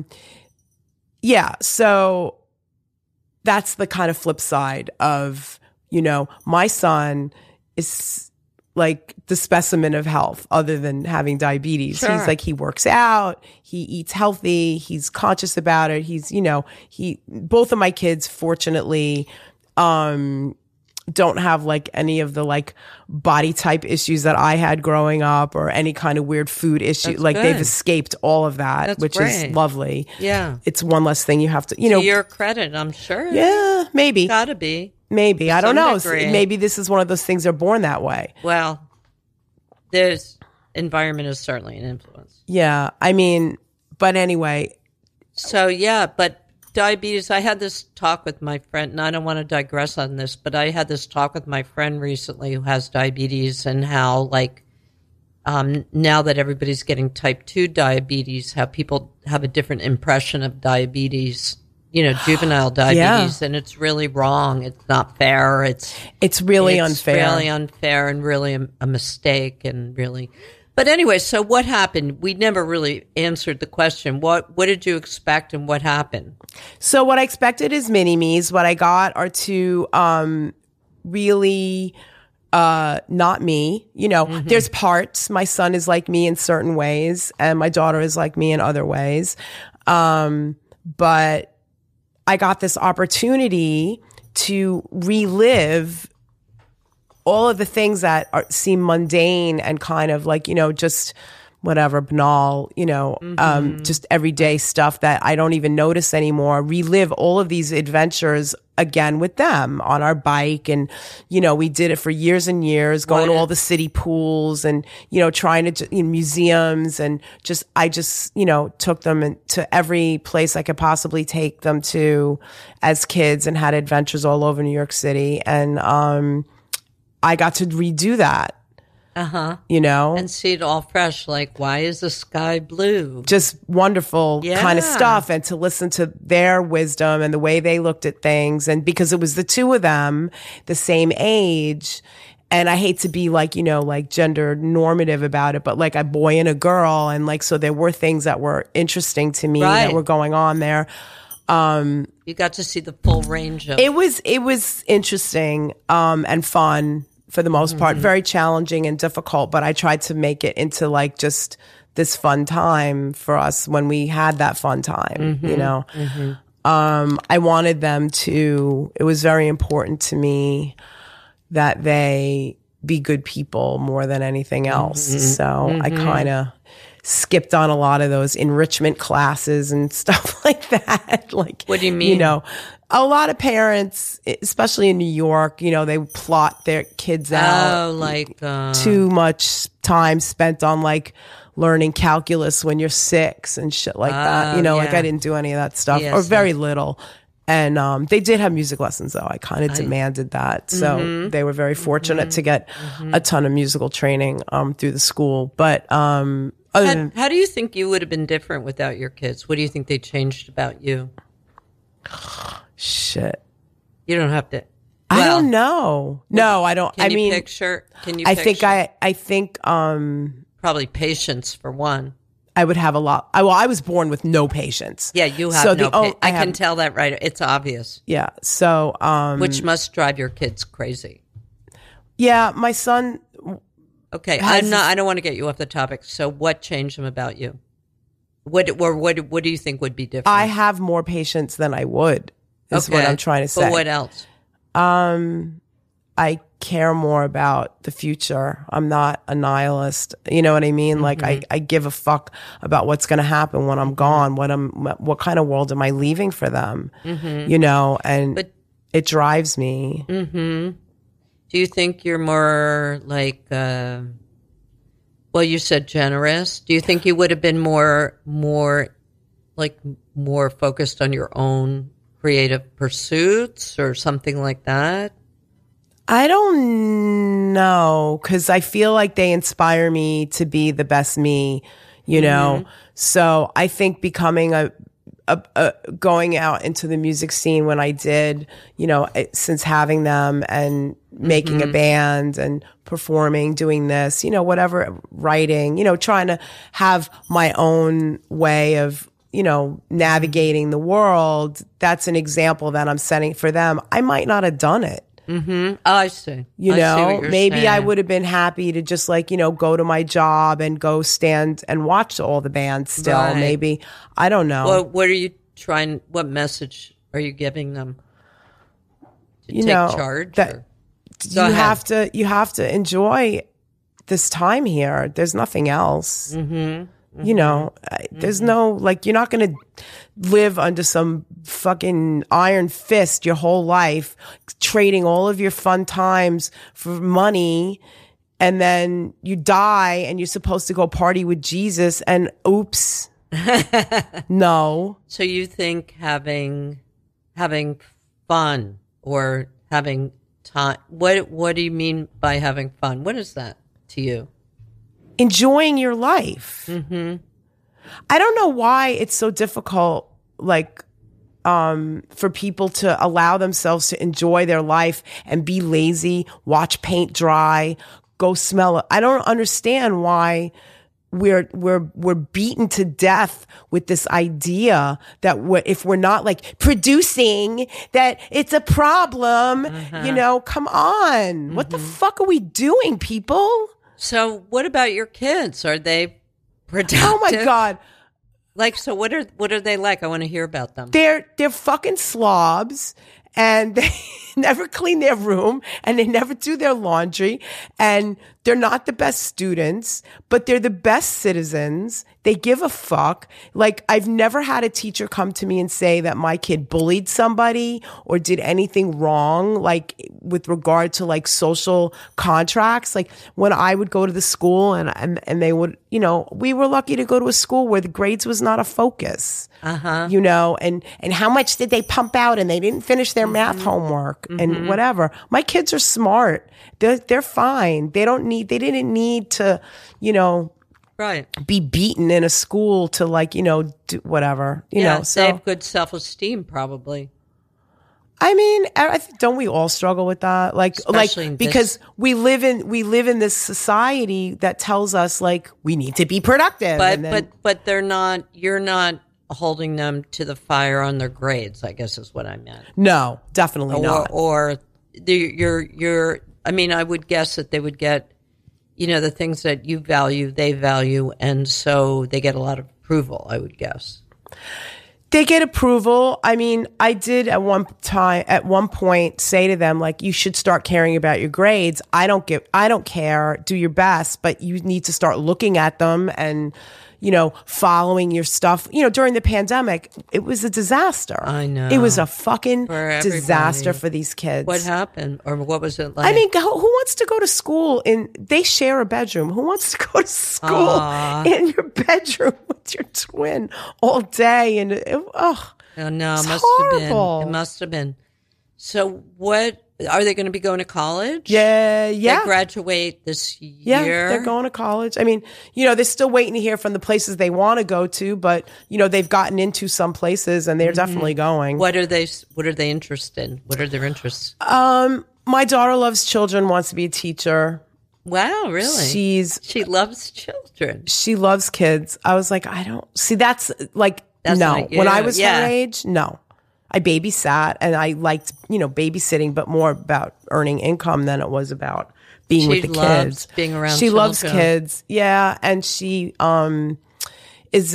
so that's the kind of flip side of, my son is like the specimen of health other than having diabetes. Sure. He's like, he works out, he eats healthy, he's conscious about it. He's, both of my kids, fortunately, don't have like any of the like body type issues that I had growing up, or any kind of weird food issue. That's like good. They've escaped all of that, That's which great. is lovely. Yeah. It's one less thing you have to, To your credit, I'm sure. Yeah, maybe. Gotta be. Maybe. I don't know. degree. Maybe this is one of those things they're born that way. Well, There's environment is certainly an influence. Yeah. I mean, but anyway. So, yeah, but diabetes, I had this talk with my friend, and I don't want to digress on this, but I had this talk with my friend recently who has diabetes and how, like, now that everybody's getting type 2 diabetes, how people have a different impression of diabetes, juvenile diabetes, and it's really wrong. It's not fair. It's really unfair. It's really unfair and really a mistake and really. But anyway, so what happened? We never really answered the question. What did you expect and what happened? So what I expected is mini-me's. What I got are two really not me. There's parts. My son is like me in certain ways, and my daughter is like me in other ways. But I got this opportunity to relive all of the things that seem mundane and kind of like, just whatever, banal, just everyday stuff that I don't even notice anymore. Relive all of these adventures again with them on our bike. And, we did it for years and years, going to all the city pools and, trying to, museums and I just, took them to every place I could possibly take them to as kids and had adventures all over New York City. And, I got to redo that. And see it all fresh, like, why is the sky blue? Just wonderful kind of stuff. And to listen to their wisdom and the way they looked at things. And because it was the two of them, the same age. And I hate to be like, like gender normative about it, but like a boy and a girl. And like, so there were things that were interesting to me that were going on there. You got to see the full range of it was interesting, and fun. For the most part, very challenging and difficult, but I tried to make it into like just this fun time for us when we had that fun time, I wanted them to, it was very important to me that they be good people more than anything else. So I kind of skipped on a lot of those enrichment classes and stuff like that. Like, what do you mean? A lot of parents, especially in New York, they plot their kids out. Oh, like too much time spent on like learning calculus when you're 6 and shit like that. Like I didn't do any of that stuff or very little. And they did have music lessons though. I kind of demanded that. So they were very fortunate to get a ton of musical training through the school. But how do you think you would have been different without your kids? What do you think they changed about you? Shit. You don't have to. I don't know. No, I don't. Can you picture? I think probably patience for one. I would have a lot. I was born with no patience. Yeah, you have I can tell that right. It's obvious. Yeah. So, which must drive your kids crazy. Yeah, my son. Okay, I don't want to get you off the topic. So, what changed them about you? What do you think would be different? I have more patience than I would. Is what I'm trying to say. But what else? I care more about the future. I'm not a nihilist. You know what I mean? Like I give a fuck about what's going to happen when I'm gone. What kind of world am I leaving for them? And it drives me. Do you think you're more like, well, you said generous. Do you think you would have been more focused on your own creative pursuits or something like that? I don't know, because I feel like they inspire me to be the best me, So I think becoming going out into the music scene when I did, since having them and making a band and performing, doing this, whatever, writing, trying to have my own way of, navigating the world. That's an example that I'm setting for them. I might not have done it. Oh, I see. Maybe I would have been happy to just go to my job and go stand and watch all the bands still. Right. Maybe. I don't know. Well, what message are you giving them? To take charge? You have to enjoy this time here. There's nothing else. There's no, you're not going to live under some fucking iron fist your whole life, trading all of your fun times for money and then you die and you're supposed to go party with Jesus and oops. No. So you think having fun or having time, what do you mean by having fun? What is that to you? Enjoying your life. Mm-hmm. I don't know why it's so difficult, like, for people to allow themselves to enjoy their life and be lazy, watch paint dry, go smell it. I don't understand why we're beaten to death with this idea that if we're not like producing, that it's a problem. You know, come on. What the fuck are we doing, people? So what about your kids? Are they productive? Oh my God. Like, so what are they like? I want to hear about them. They're fucking slobs, and they never clean their room, and they never do their laundry, and they're not the best students, but they're the best citizens. They give a fuck. Like, I've never had a teacher come to me and say that my kid bullied somebody or did anything wrong, like with regard to like social contracts. Like when I would go to the school and they would, you know, we were lucky to go to a school where the grades was not a focus. You know, and how much did they pump out, and they didn't finish their math homework and whatever. My kids are smart. They're fine. They didn't need to, you know, right, be beaten in a school to like, you know, do whatever, you know. So they have good self-esteem probably. I mean, don't we all struggle with that? Especially because we live in this society that tells us like we need to be productive. But they're not. You're not holding them to the fire on their grades, I guess is what I meant. No, definitely not. Or you're. I mean, I would guess that they would get, you know, the things that you value, they value, and so they get a lot of approval, I would guess. They get approval. I mean, I did at one point say to them, like, you should start caring about your grades. I don't care. Do your best, but you need to start looking at them and, you know, following your stuff. You know, during the pandemic, it was a disaster. I know. It was a fucking disaster for these kids. What happened? Or what was it like? I mean, who wants to go to school they share a bedroom. Who wants to go to school in your bedroom with your twin all day? And oh no, it must horrible. have been. It must have been. So what? Are they going to be going to college? Yeah. They graduate this year? Yeah, they're going to college. I mean, you know, they're still waiting to hear from the places they want to go to, but, you know, they've gotten into some places and they're definitely going. What are they interested in? What are their interests? My daughter loves children, wants to be a teacher. Wow, really? She loves children. She loves kids. I was like, I don't see that's no. When I was her age, no. I babysat and I liked, you know, babysitting, but more about earning income than it was about being with the kids. Being around She children. loves kids. Yeah. And she is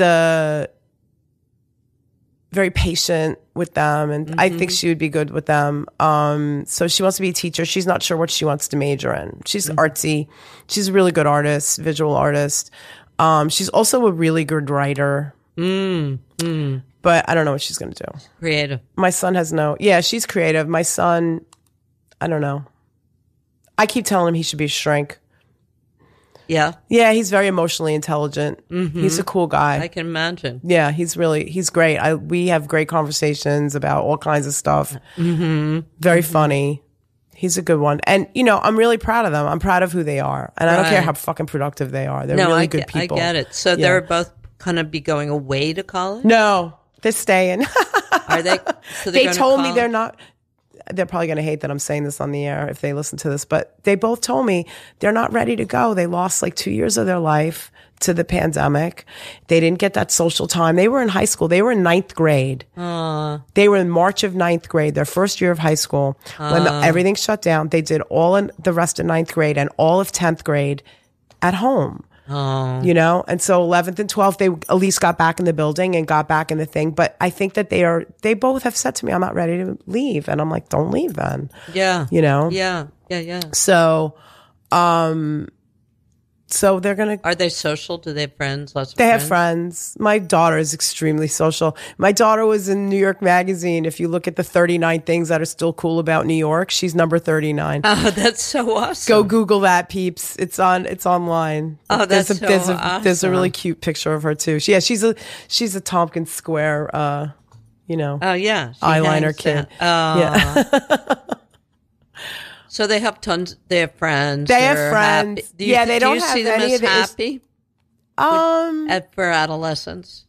very patient with them. And I think she would be good with them. So she wants to be a teacher. She's not sure what she wants to major in. She's artsy. She's a really good artist, visual artist. She's also a really good writer. But I don't know what she's going to do. Creative. My son she's creative. My son, I don't know. I keep telling him he should be a shrink. Yeah? Yeah, he's very emotionally intelligent. He's a cool guy. I can imagine. Yeah, he's great. We have great conversations about all kinds of stuff. Very funny. He's a good one. And, you know, I'm really proud of them. I'm proud of who they are. And I don't care how fucking productive they are. They're really good people. I get it. So they're both going to be going away to college? No. They're staying. Are they? So they told me they're not. They're probably going to hate that I'm saying this on the air if they listen to this, but they both told me they're not ready to go. They lost like 2 years of their life to the pandemic. They didn't get that social time. They were in high school. They were in 9th grade. They were in March of 9th grade, their first year of high school. When everything shut down, they did all in the rest of 9th grade and all of 10th grade at home. You know, and so 11th and 12th, they at least got back in the building and got back in the thing. But I think that they both have said to me, I'm not ready to leave. And I'm like, don't leave then. Yeah. You know? Yeah. So So they're going to... Are they social? Do they have friends? Lots of They friends? have friends. My daughter is extremely social. My daughter was in New York Magazine. If you look at the 39 things that are still cool about New York, she's number 39. Oh, that's so awesome. Go Google that, peeps. It's online. Oh, that's awesome. There's a really cute picture of her too. She's a Tompkins Square, Oh, yeah. She eyeliner hangs kid. out. Oh. Yeah. So they have tons. They have friends. They have They're friends. happy. Do you, Yeah, they don't do you have see them any as of the happy for adolescents?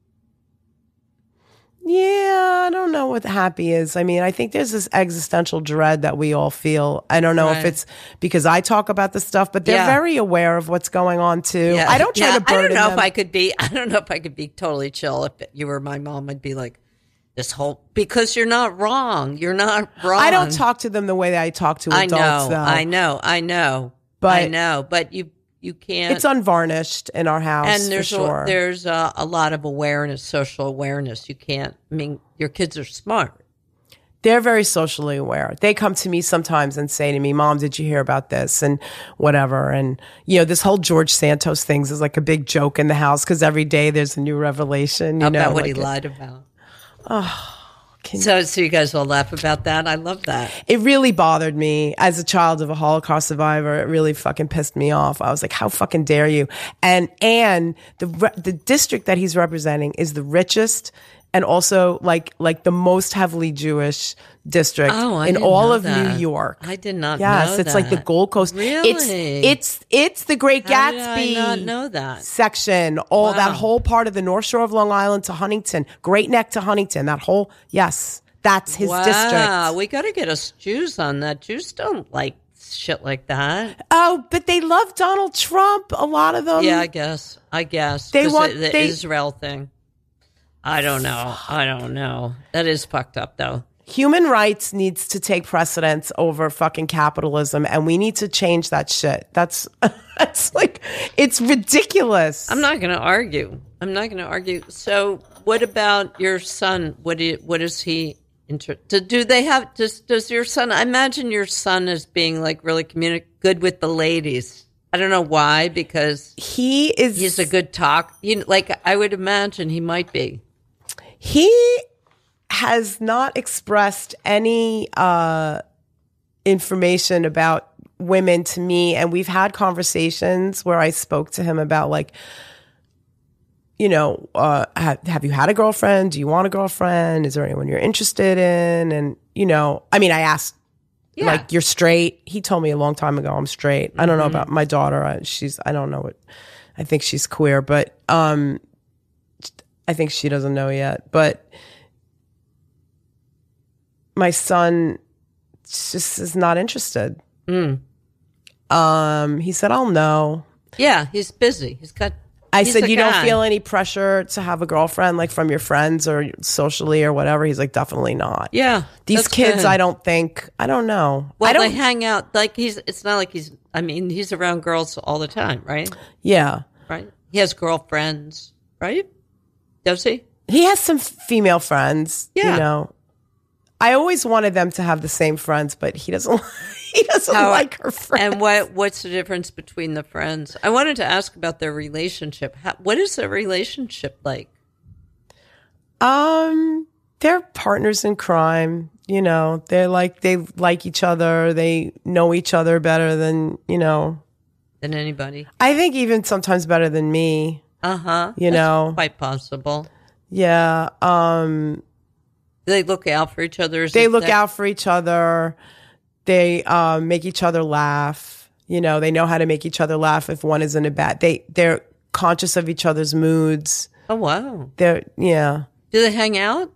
Yeah, I don't know what happy is. I mean, I think there's this existential dread that we all feel. I don't know if it's because I talk about this stuff, but they're very aware of what's going on too. Yeah. I don't try to burden I don't know them. if I don't know if I could be totally chill. If you were my mom, I'd be like, this whole, because you're not wrong. You're not wrong. I don't talk to them the way that I talk to adults. I know. But you can't. It's unvarnished in our house, and there's for sure. There's a lot of awareness, social awareness. You can't. I mean, your kids are smart. They're very socially aware. They come to me sometimes and say to me, "Mom, did you hear about this?" and whatever. And this whole George Santos things is like a big joke in the house because every day there's a new revelation. About what he lied about. So you guys all laugh about that. I love that. It really bothered me as a child of a Holocaust survivor. It really fucking pissed me off. I was like, how fucking dare you? And the district that he's representing is the richest and also like the most heavily Jewish district in all of New York. I did not know that. Yes, it's like the Gold Coast. Really? It's the Great How Gatsby did I not know that? section. That whole part of the North Shore of Long Island to Huntington, Great Neck to Huntington, that's his district. We got to get us Jews on that. Jews don't like shit like that. Oh, but they love Donald Trump. A lot of them. Yeah, I guess. They want the Israel thing. I don't know. That is fucked up, though. Human rights needs to take precedence over fucking capitalism, and we need to change that shit. That's like, it's ridiculous. I'm not going to argue. So, what about your son? What is he? Do they have? Does your son? I imagine your son is being like really good with the ladies. I don't know why, because he's a good talk. I would imagine he might be. He has not expressed any information about women to me, and we've had conversations where I spoke to him about like, have you had a girlfriend? Do you want a girlfriend? Is there anyone you're interested in? And I asked, like, you're straight. He told me a long time ago I'm straight. I don't know about my daughter. I don't know what. I think she's queer, but I think she doesn't know yet. But my son just is not interested. He said, "I'll know." Yeah, he's busy. I said, "You don't feel any pressure to have a girlfriend, like from your friends or socially or whatever?" He's like, "Definitely not." Yeah, these kids, good. I don't know. Well, they hang out like it's not like he's. I mean, he's around girls all the time, right? Yeah, right. He has girlfriends, right? Does he? He has some female friends. Yeah. I always wanted them to have the same friends, but he doesn't. He doesn't like her friends. And what's the difference between the friends? I wanted to ask about their relationship. What is their relationship like? They're partners in crime. They like each other. They know each other better than than anybody. I think even sometimes better than me. That's quite possible. Yeah. They look out for each other. They look out for each other. They make each other laugh. They know how to make each other laugh if one is in a bad. They're conscious of each other's moods. Oh wow. Do they hang out?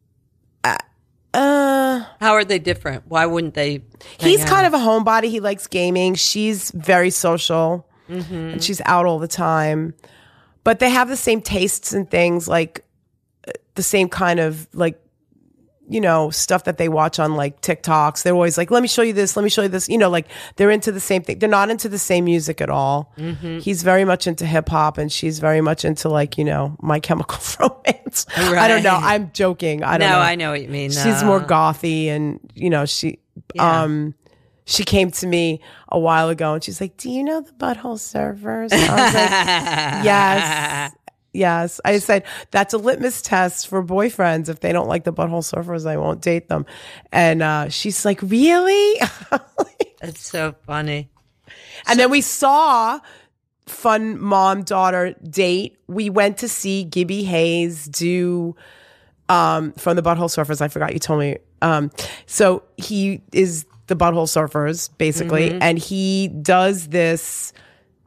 How are they different? Why wouldn't they? He's kind of a homebody. He likes gaming. She's very social, and she's out all the time. But they have the same tastes and things, like the same kind of like, stuff that they watch on like TikToks. They're always like, let me show you this. Let me show you this. Like they're into the same thing. They're not into the same music at all. He's very much into hip hop and she's very much into like, My Chemical Romance. Right. I don't know. I'm joking. I don't know. I know what you mean. She's more gothy and, she came to me a while ago and she's like, "Do you know the Butthole Surfers?" And I was like, "Yes. Yes." I said, "That's a litmus test for boyfriends. If they don't like the Butthole Surfers, I won't date them." And she's like, "Really?" That's so funny. And then we saw fun mom-daughter date. We went to see Gibby Hayes do from the Butthole Surfers. I forgot you told me. So he is the Butthole Surfers, basically, and he does this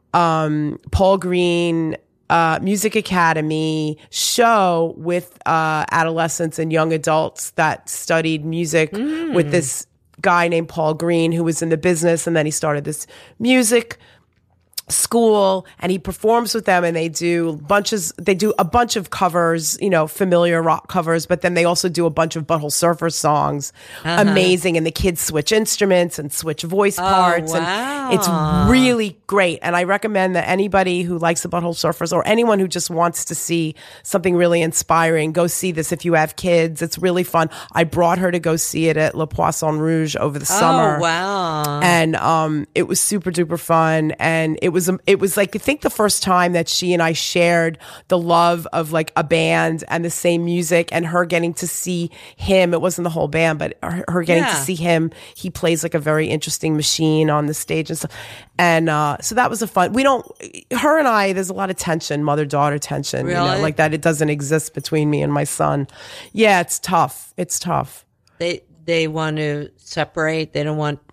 Paul Green Music Academy show with adolescents and young adults that studied music with this guy named Paul Green, who was in the business, and then he started this music school, and he performs with them, and they do a bunch of covers, familiar rock covers, but then they also do a bunch of Butthole Surfer songs. Amazing. And the kids switch instruments and switch voice parts. Wow. And it's really great. And I recommend that anybody who likes the Butthole Surfers or anyone who just wants to see something really inspiring, go see this if you have kids. It's really fun. I brought her to go see it at Le Poisson Rouge over the summer. Oh, wow. And it was super duper fun. And it was like, I think the first time that she and I shared the love of like a band and the same music, and her getting to see him. It wasn't the whole band, but her getting to see him. He plays like a very interesting machine on the stage and stuff. And so that was her and I, there's a lot of tension, mother-daughter tension, Really? like that. It doesn't exist between me and my son. Yeah, it's tough. It's tough. They want to separate. They don't want.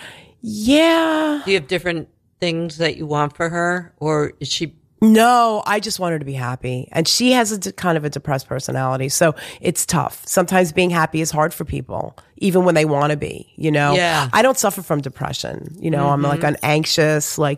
Yeah. Do you have different things that you want for her, or is she? No, I just want her to be happy. And she has kind of a depressed personality. So it's tough. Sometimes being happy is hard for people, even when they want to be, Yeah. I don't suffer from depression. I'm like an anxious, whatever.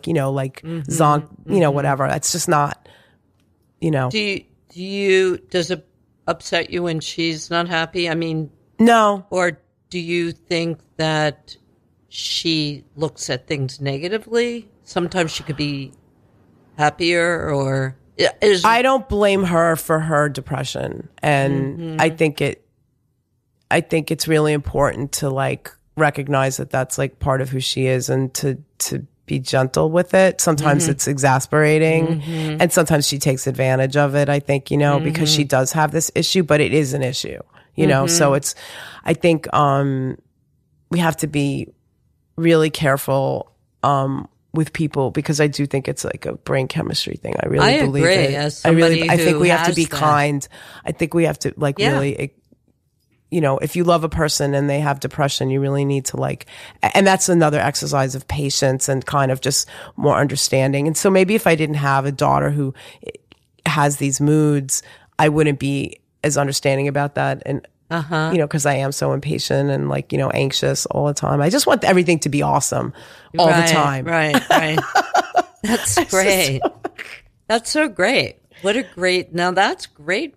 That's just not, Does it upset you when she's not happy? I mean, no. Or do you think that she looks at things negatively? Sometimes she could be happier, or I don't blame her for her depression, and I think it's really important to like recognize that that's like part of who she is, and to be gentle with it. Sometimes it's exasperating, and sometimes she takes advantage of it. I think because she does have this issue, but it is an issue, So I think we have to be really careful with people, because I do think it's like a brain chemistry thing. I really believe agree, it. as somebody I think we have to has be that. kind. I think we have to really, if you love a person and they have depression, you really need to and that's another exercise of patience and kind of just more understanding. And so maybe if I didn't have a daughter who has these moods, I wouldn't be as understanding about that. And because I am so impatient and anxious all the time. I just want everything to be awesome all the time. Right. That's great. That's so great. Now that's great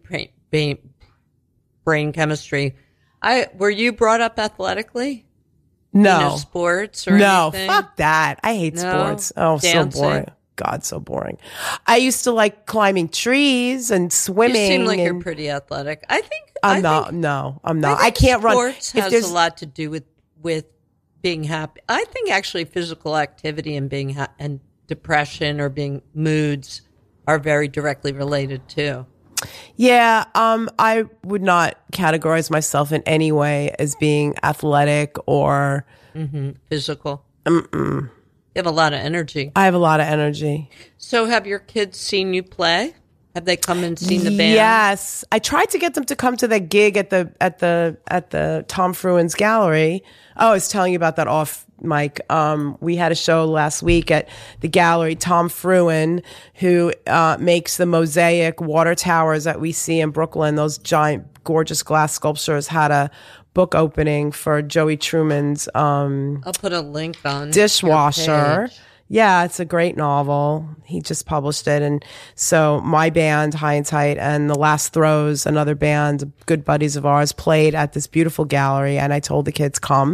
brain chemistry. Were you brought up athletically? No. Sports or anything? No, fuck that. I hate sports. Oh, Dancing? So boring. God, so boring. I used to like climbing trees and swimming. You seem like you're pretty athletic. I'm not. I can't run. Sports has a lot to do with being happy. I think actually physical activity and being and depression or being moods are very directly related too. Yeah, I would not categorize myself in any way as being athletic or physical. You have a lot of energy. I have a lot of energy. So have your kids seen you play? Have they come and seen the band? Yes. I tried to get them to come to that gig at the Tom Fruin's gallery. Oh, I was telling you about that off mic. We had a show last week at the gallery. Tom Fruin, who makes the mosaic water towers that we see in Brooklyn, those giant, gorgeous glass sculptures, had a book opening for Joey Truman's I'll put a link on Dishwasher. your page. Yeah, it's a great novel. He just published it. And so my band, High and Tight, and The Last Throws, another band, good buddies of ours, played at this beautiful gallery. And I told the kids, come,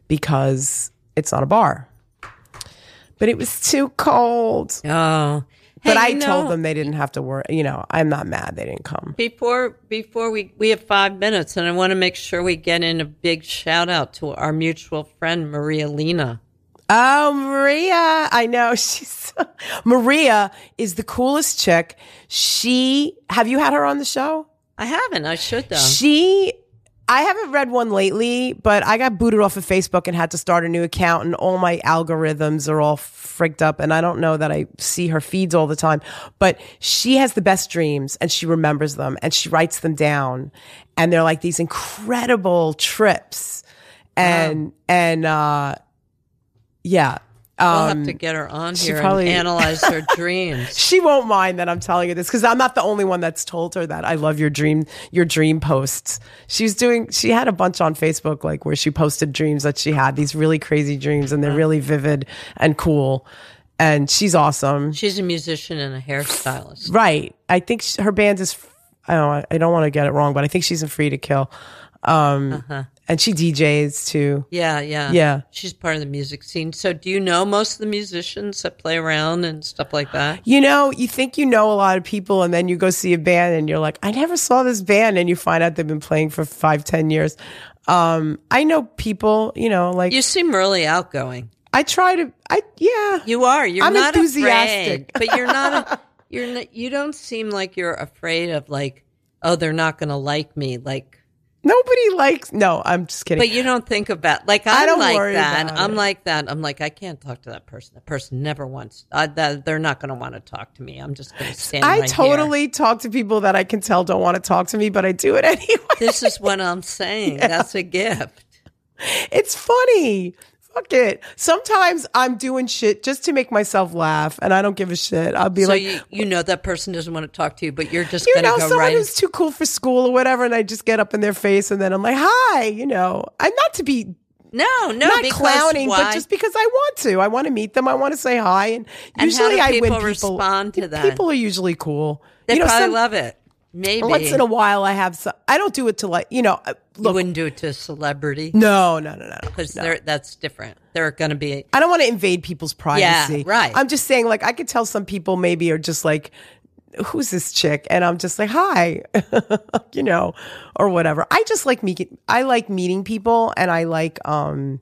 because it's not a bar. But it was too cold. Oh, But Hey, I you told know- them they didn't have to worry. I'm not mad they didn't come. Before we have 5 minutes, and I want to make sure we get in a big shout out to our mutual friend Maria Lena. Oh, Maria. I know. Maria is the coolest chick. Have you had her on the show? I haven't. I should though. I haven't read one lately, but I got booted off of Facebook and had to start a new account, and all my algorithms are all fricked up, and I don't know that I see her feeds all the time, but she has the best dreams and she remembers them and she writes them down, and they're like these incredible trips. Yeah. We'll have to get her on here probably- and analyze her dreams. She won't mind that I'm telling her this, because I'm not the only one that's told her that. I love your dream posts. She had a bunch on Facebook, like where she posted dreams that she had, these really crazy dreams, and they're really vivid and cool. And she's awesome. She's a musician and a hairstylist. Right. I think her band is, I don't want to get it wrong, but I think she's in Free to Kill. And she DJs too. Yeah. She's part of the music scene. So do you know most of the musicians that play around and stuff like that? You think you know a lot of people, and then you go see a band and you're like, I never saw this band, and you find out they've been playing for 5-10 years. I know people, like You seem really outgoing. I try to, yeah. You are. I'm not enthusiastic. Afraid, but you're not. You don't seem like you're afraid of like, oh, they're not going to like me. Like nobody likes. No, I'm just kidding. But you don't think about like I don't like worry that. about I'm it. like that. I'm like I can't talk to that person. That person never wants. They're not going to want to talk to me. I'm just going to stand. I right totally here. talk to people that I can tell don't want to talk to me, but I do it anyway. This is what I'm saying. Yeah. That's a gift. It's funny. Fuck it. Sometimes I'm doing shit just to make myself laugh, and I don't give a shit. I'll be So like, you know that person doesn't want to talk to you, but you're just going to go someone right. who's too cool for school or whatever, and I just get up in their face, and then I'm like, hi, I'm not to be No, not because clowning, why? but just because I want to. I want to meet them. I want to say hi, and usually how do I win people people. respond to that? People are usually cool. They probably love it. Maybe Once in a while, I have some. I don't do it to you look. wouldn't do it to a celebrity. No. Because that's different. They're going to be. I don't want to invade people's privacy. Yeah, right. I'm just saying, like, I could tell some people maybe are just like, who's this chick? And I'm just like, hi, or whatever. I just like meeting people, and I like, I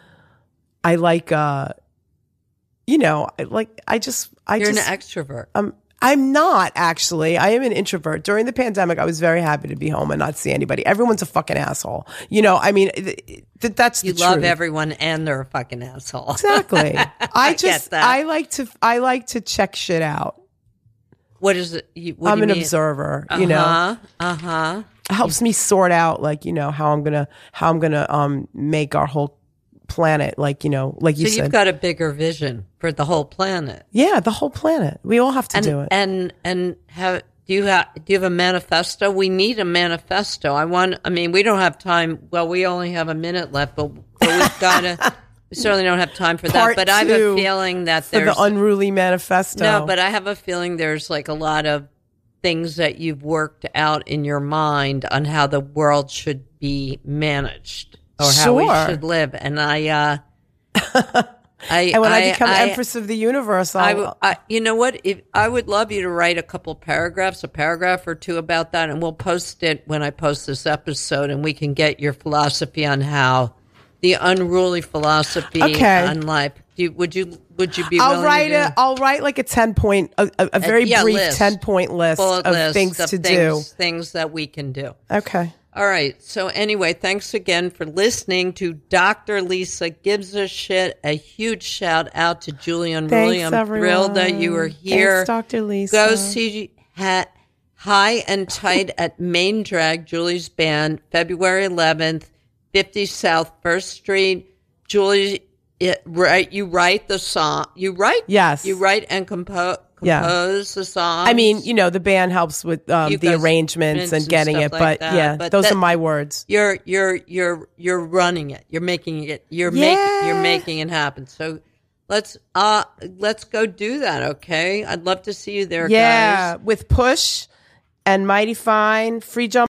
just. You're an extrovert. I'm not actually. I am an introvert. During the pandemic, I was very happy to be home and not see anybody. Everyone's a fucking asshole. I mean, that's the You love truth. everyone, and they're a fucking asshole. Exactly. I get that. I like to check shit out. What is it? I'm an observer. It helps me sort out, like, how I'm gonna make our whole planet, like you So said. you've got a bigger vision for the whole planet. Yeah, the whole planet. We all have to do it. And do you have a manifesto? We need a manifesto. We don't have time. Well, we only have a minute left, but we've got to. We certainly don't have time for that. Part But I have a two feeling that for there's the unruly manifesto. No, but I have a feeling there's like a lot of things that you've worked out in your mind on how the world should be managed or how we Sure. should live. And and when I become Empress of the Universe, you know what? I would love you to write a paragraph or two about that, and we'll post it when I post this episode, and we can get your philosophy on how the unruly philosophy on life. Would you be? I'll willing write to I'll write like a 10-point, a very brief list. 10-point list bullet of list things of to do. things that we can do. Okay. All right. So anyway, thanks again for listening to Dr. Lisa Gives a Shit. A huge shout out to Julie Unruly. Thanks, I'm thrilled that you were here. Thanks, Dr. Lisa. Go see High and Tight at Main Drag, Julie's band, February 11th, 50 South 1st Street. Julie, you write the song. You write? Yes. You write and compose the song. I mean, the band helps with the arrangements and getting stuff it, like but that. yeah, But those that- are my words. You're running it. You're making it. You're making it happen. So let's go do that. Okay. I'd love to see you there, Yeah, guys. with Push and Mighty Fine, Free Jump